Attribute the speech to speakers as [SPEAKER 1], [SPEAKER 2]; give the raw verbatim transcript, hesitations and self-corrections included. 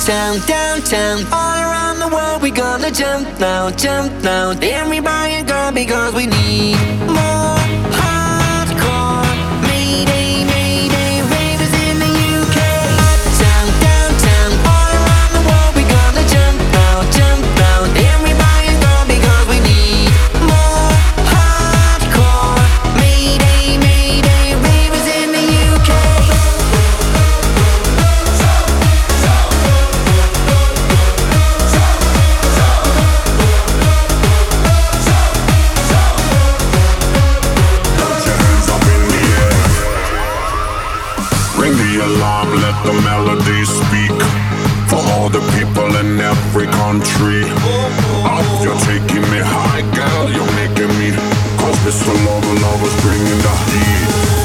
[SPEAKER 1] Uptown, downtown, all around the world we gonna jump now, jump now. Everybody girl because we need more hardcore. Mayday, mayday, ravers in the U K. Uptown, downtown, all around the world we gonna jump now, jump now. Everybody girl because we need more hardcore. Mayday, mayday, ravers in the U K.
[SPEAKER 2] Ring the alarm, let the melody speak. For all the people in every country. Up, you're taking me high, girl, you're making me. Cause Mister Lover Lover's bringing the heat.